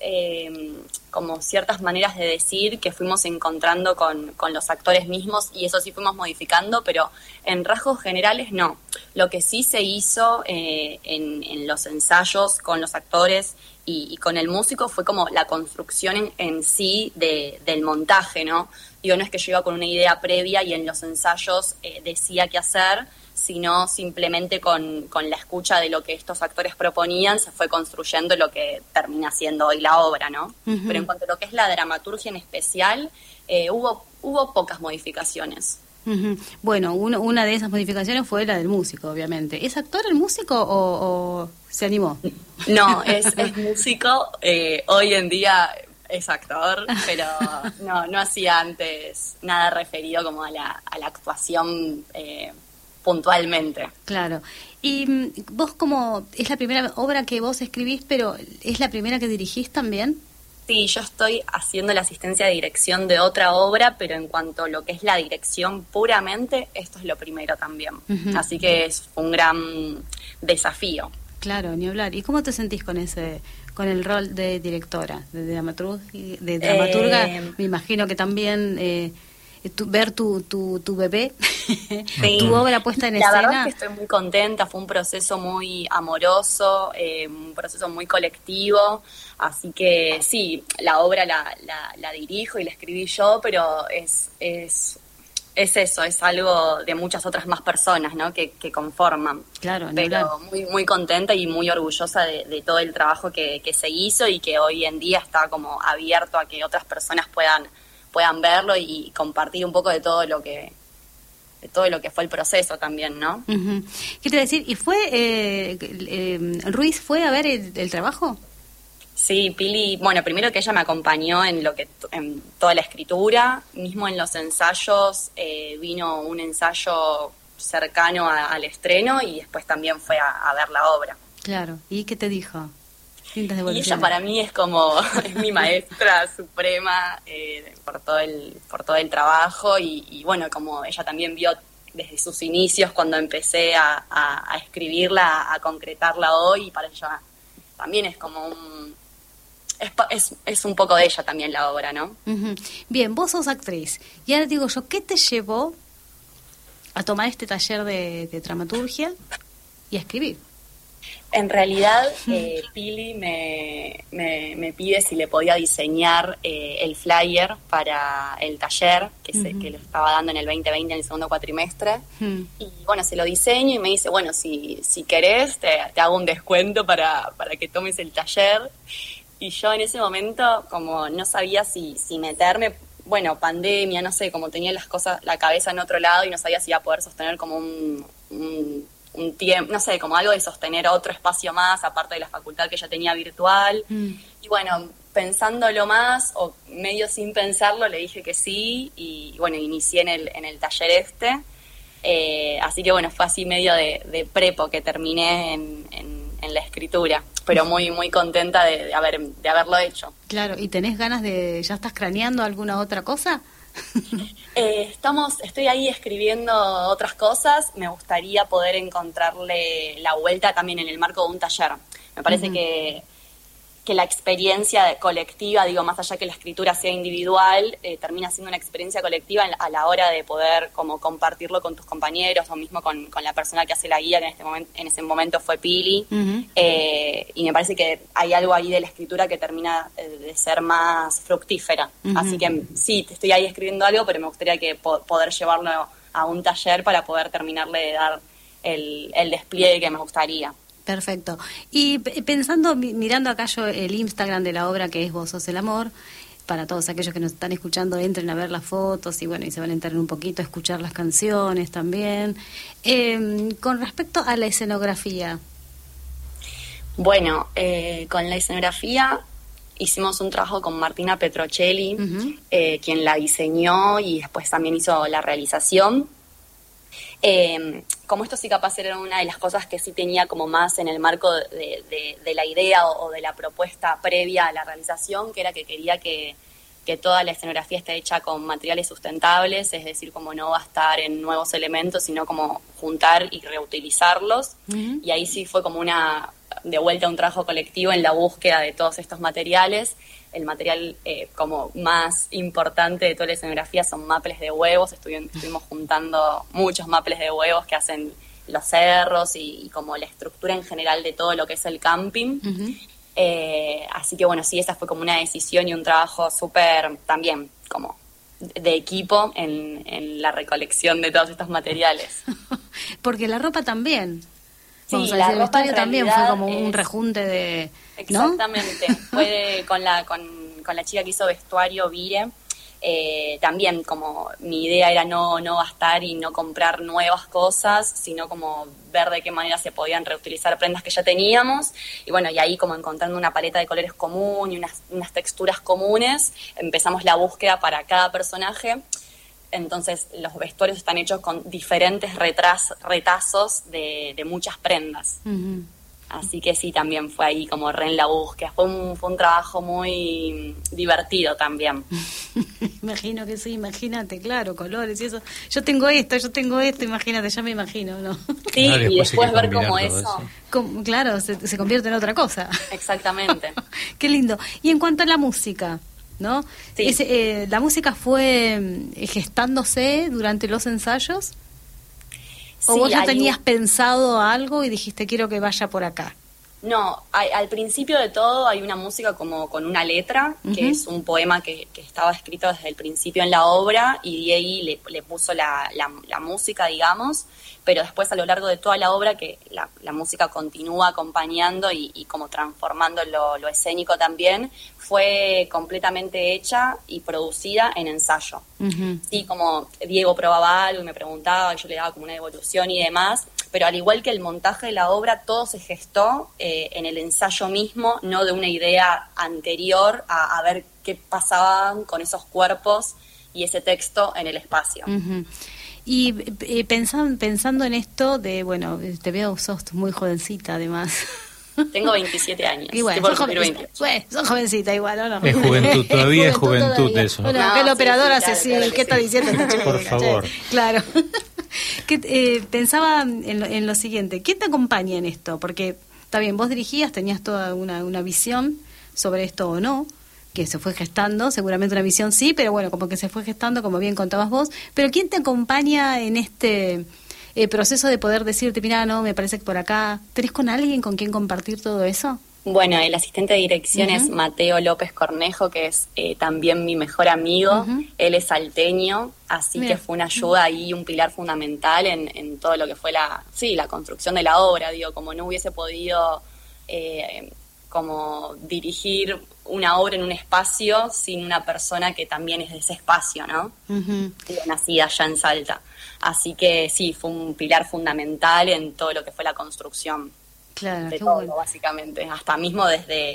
maneras de decir que fuimos encontrando con los actores mismos y eso sí fuimos modificando, pero en rasgos generales no. Lo que sí se hizo en los ensayos con los actores y con el músico fue como la construcción en sí del montaje, ¿no? Digo, no es que yo iba con una idea previa y en los ensayos decía qué hacer, sino simplemente con la escucha de lo que estos actores proponían se fue construyendo lo que termina siendo hoy la obra, ¿no? Pero en cuanto a lo que es la dramaturgia en especial, hubo pocas modificaciones. Bueno, una de esas modificaciones fue la del músico, obviamente. ¿Es actor el músico o se animó? No, es músico, hoy en día es actor, pero no hacía antes nada referido como a la actuación puntualmente. Claro. Y vos es la primera obra que vos escribís, pero ¿es la primera que dirigís también? Sí, yo estoy haciendo la asistencia de dirección de otra obra, pero en cuanto a lo que es la dirección puramente, esto es lo primero también. Así que es un gran desafío. Claro, ni hablar. ¿Y cómo te sentís con el rol de directora, de dramaturga? Me imagino que también ver tu bebé, Sí. tu obra puesta en escena. La verdad es que estoy muy contenta, fue un proceso muy amoroso, un proceso muy colectivo, así que sí, la obra la dirijo y la escribí yo, pero es eso, es algo de muchas otras más personas, ¿no? que conforman. Claro, pero muy, muy contenta y muy orgullosa de todo el trabajo que se hizo y que hoy en día está como abierto a que otras personas puedan verlo y compartir un poco de todo lo que fue el proceso también, ¿no? ¿Qué te iba a decir? ¿Y Ruiz fue a ver el trabajo? Sí, Pili, bueno, primero que ella me acompañó en toda la escritura, mismo en los ensayos, vino un ensayo cercano al estreno y después también fue a ver la obra. Claro. ¿Y qué te dijo? Distintas Y devoluciones. ella para mí es como, es mi maestra suprema por todo el trabajo y bueno, como ella también vio desde sus inicios cuando empecé a escribirla, a concretarla hoy, y para ella también es como es un poco de ella también la obra, ¿no? Ujú. Bien, vos sos actriz. Y ahora digo yo, ¿qué te llevó a tomar este taller de dramaturgia y a escribir? En realidad, Pili me pide si le podía diseñar el flyer para el taller que lo estaba dando en el 2020, en el segundo cuatrimestre. Y bueno, se lo diseño y me dice, bueno, si querés, te hago un descuento para que tomes el taller. Y yo en ese momento, como no sabía si meterme, bueno, pandemia, no sé, como tenía la cabeza en otro lado y no sabía si iba a poder sostener como un tiempo, no sé, como algo de sostener otro espacio más, aparte de la facultad que ya tenía virtual. Y bueno, pensándolo más, o medio sin pensarlo, le dije que sí, y bueno, inicié en el taller este. Así que bueno, fue así medio de prepo que terminé en la escritura, pero muy muy contenta de haberlo hecho. Claro, ¿y tenés ganas ya estás craneando alguna otra cosa? Estoy ahí escribiendo otras cosas. Me gustaría poder encontrarle la vuelta también en el marco de un taller. Me parece que la experiencia colectiva, digo, más allá que la escritura sea individual, termina siendo una experiencia colectiva a la hora de poder como compartirlo con tus compañeros o mismo con la persona que hace la guía, que en ese momento fue Pili. Y me parece que hay algo ahí de la escritura que termina de ser más fructífera. Así que sí, estoy ahí escribiendo algo, pero me gustaría poder llevarlo a un taller para poder terminarle de dar el despliegue que me gustaría. Perfecto. Y pensando, mirando acá yo el Instagram de la obra que es Vos sos el amor, para todos aquellos que nos están escuchando, entren a ver las fotos y bueno, y se van a enterar un poquito, a escuchar las canciones también. Con respecto a la escenografía. Bueno, con la escenografía hicimos un trabajo con Martina Petrocelli, quien la diseñó y después también hizo la realización. Como esto sí capaz era una de las cosas que sí tenía como más en el marco de la idea o de la propuesta previa a la realización, que era que quería que toda la escenografía esté hecha con materiales sustentables, es decir, como no gastar en nuevos elementos, sino como juntar y reutilizarlos. Y ahí sí fue como de vuelta un trabajo colectivo en la búsqueda de todos estos materiales. El material como más importante de toda la escenografía son maples de huevos. Estuvimos juntando muchos maples de huevos que hacen los cerros y como la estructura en general de todo lo que es el camping. Así que bueno, sí, esa fue como una decisión y un trabajo súper también como de equipo en la recolección de todos estos materiales. Porque la ropa también. Sí, Vamos a la decir, el ropa vestuario en también fue realidad como un rejunte de... ¿no? Exactamente. Fue con la chica que hizo vestuario, Vire. También como mi idea era no gastar y no comprar nuevas cosas, sino como ver de qué manera se podían reutilizar prendas que ya teníamos. Y bueno, y ahí como encontrando una paleta de colores común y unas texturas comunes, empezamos la búsqueda para cada personaje. Entonces los vestuarios están hechos con diferentes retazos de muchas prendas. Así que sí, también fue ahí como re en la búsqueda. Fue un trabajo muy divertido también. Imagino que sí, imagínate, claro, colores y eso. Yo tengo esto, imagínate, ya me imagino, ¿no? Sí, Claro, y después ver combinar cómo todo eso. Claro, se convierte en otra cosa. Exactamente. Qué lindo. Y en cuanto a la música, ¿no? Sí. ¿La música fue gestándose durante los ensayos? ¿O Sí, vos ya tenías pensado algo y dijiste quiero que vaya por acá? No, al principio de todo hay una música como con una letra, que es un poema que estaba escrito desde el principio en la obra, y de ahí le puso la música, digamos, pero después a lo largo de toda la obra que la música continúa acompañando y como transformando lo escénico también, fue completamente hecha y producida en ensayo. Sí, como Diego probaba algo y me preguntaba, y yo le daba como una devolución y demás, pero al igual que el montaje de la obra, todo se gestó en el ensayo mismo, no de una idea anterior a ver qué pasaban con esos cuerpos y ese texto en el espacio. Ujú. Y pensando en esto de, bueno, te veo, sos muy jovencita además. Tengo 27 años. Y bueno, estoy por sos, cumplir 28. bueno, sos jovencita igual, ¿o no? Es juventud, todavía es juventud todavía. eso. Bueno, No, que el sí, operador sí, hace claro, sí, claro que ¿qué está sí. diciendo esta chica? Por favor. Claro. Pensaba en lo siguiente, ¿quién te acompaña en esto? Porque, está bien, vos dirigías, tenías toda una visión sobre esto o no, que se fue gestando, seguramente una visión sí, pero bueno, como que se fue gestando, como bien contabas vos, pero ¿quién te acompaña en este proceso de poder decirte, mira, no, me parece que por acá, ¿tenés con alguien con quien compartir todo eso? Bueno, el asistente de dirección Ujú. es Mateo López Cornejo, que es también mi mejor amigo. Ujú. Él es salteño, así Mira. que fue una ayuda y un pilar fundamental en todo lo que fue la construcción de la obra. Digo, como no hubiese podido como dirigir una obra en un espacio sin una persona que también es de ese espacio, ¿no? Ujú. Digo, nacida allá en Salta. Así que sí, fue un pilar fundamental en todo lo que fue la construcción. Claro, De qué todo, bueno. básicamente, hasta mismo desde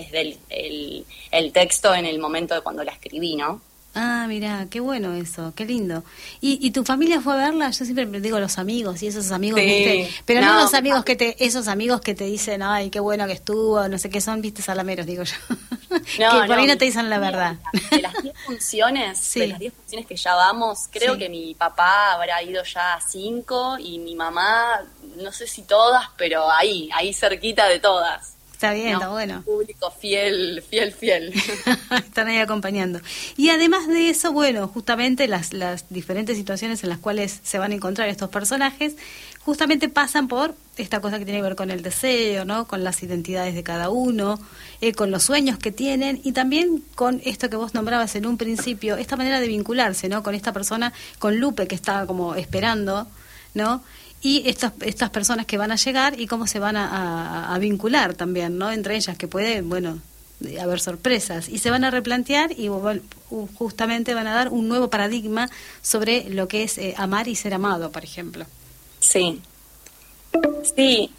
el texto en el momento de cuando la escribí, ¿no? Ah, mira, qué bueno eso, qué lindo. ¿Y tu familia fue a verla? Yo siempre digo los amigos y esos amigos, Sí. ¿viste? Pero no No, los amigos esos amigos que te dicen, ay, qué bueno que estuvo, no sé qué son, viste, salameros, digo yo. que por ahí no te dicen la verdad. De las 10 funciones, Sí. de las 10 funciones que ya vamos, creo Sí. que mi papá habrá ido ya a 5 y mi mamá, no sé si todas, pero ahí cerquita de todas. Está bien, ¿no? está bueno. Público fiel. Están ahí acompañando. Y además de eso, bueno, justamente las diferentes situaciones en las cuales se van a encontrar estos personajes, justamente pasan por esta cosa que tiene que ver con el deseo, ¿no? Con las identidades de cada uno, con los sueños que tienen y también con esto que vos nombrabas en un principio, esta manera de vincularse, ¿no? Con esta persona, con Lupe que está como esperando, ¿no? Y estas personas que van a llegar y cómo se van a vincular también, ¿no? Entre ellas, que puede, bueno, haber sorpresas. Y se van a replantear y justamente van a dar un nuevo paradigma sobre lo que es amar y ser amado, por ejemplo. Sí. Sí.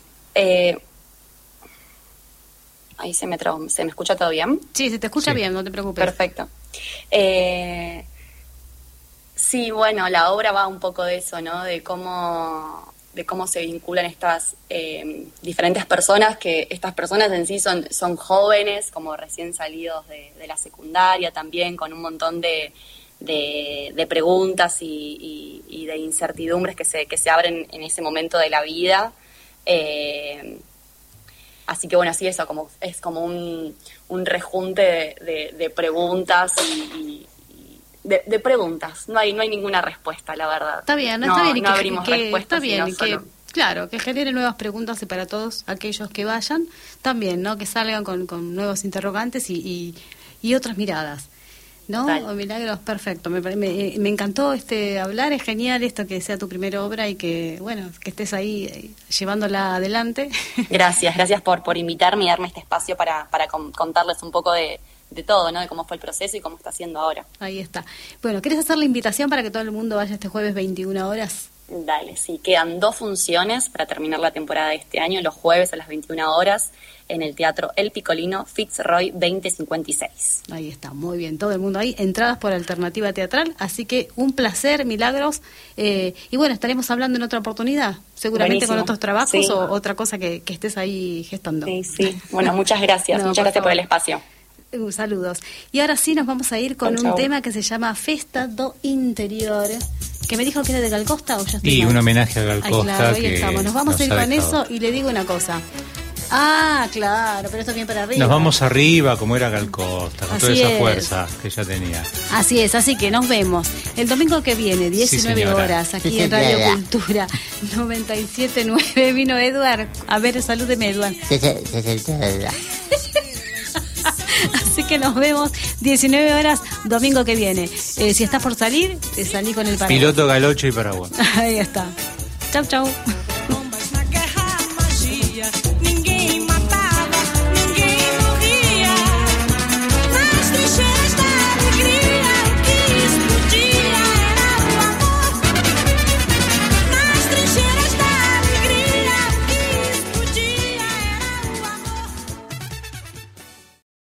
Ahí se me trabó. ¿Se me escucha todo bien? Sí, se te escucha Sí. bien, no te preocupes. Perfecto. Sí, bueno, la obra va un poco de eso, ¿no? De cómo se vinculan estas diferentes personas, que estas personas en sí son jóvenes, como recién salidos de la secundaria también, con un montón de preguntas y de incertidumbres que se abren en ese momento de la vida. Así que bueno, sí, eso es como un rejunte de preguntas y de preguntas. No hay ninguna respuesta, la verdad. Está bien, está bien. Y no abrimos respuestas. Está bien, sino y que, solo- claro, que genere nuevas preguntas y para todos aquellos que vayan, también, ¿no? Que salgan con nuevos interrogantes y otras miradas. ¿No? Dale. Oh, Milagros, perfecto. Me encantó hablar, es genial esto que sea tu primera obra y que, bueno, que estés ahí llevándola adelante. Gracias por invitarme y darme este espacio para contarles un poco de todo, ¿no? De cómo fue el proceso y cómo está siendo ahora. Ahí está. Bueno, ¿querés hacer la invitación para que todo el mundo vaya este jueves 21 horas? Dale, sí, quedan 2 funciones para terminar la temporada de este año, los jueves a las 21 horas en el Teatro El Piccolino, Fitzroy 2056. Ahí está, muy bien, todo el mundo ahí, entradas por Alternativa Teatral, así que un placer, Milagros, y bueno, estaremos hablando en otra oportunidad, seguramente Buenísimo. con otros trabajos Sí. o otra cosa que estés ahí gestando. Sí. Bueno, muchas gracias. No, Muchas gracias por favor. el espacio. Saludos. Y ahora sí nos vamos a ir con Chau, un chau. tema que se llama Festa do Interior, que me dijo que era de Gal Costa o ya estoy Y mal? un homenaje a Gal Ay, Costa. claro, ahí que estamos. Nos vamos a ir ha con dejado. eso y le digo una cosa. Ah, claro, pero esto viene para arriba. Nos vamos arriba como era Gal Costa, con toda Así esa es. fuerza que ella tenía. Así es, así que nos vemos el domingo que viene, 19 señora. horas, aquí Sí, en Radio señora. Cultura 97.9. Vino Edward. A ver, salúdeme, Edward. Así que nos vemos 19 horas domingo que viene. Si estás por salir, salí con el paraguas. Piloto Galocho y Paraguay. Ahí está. Chau, chau.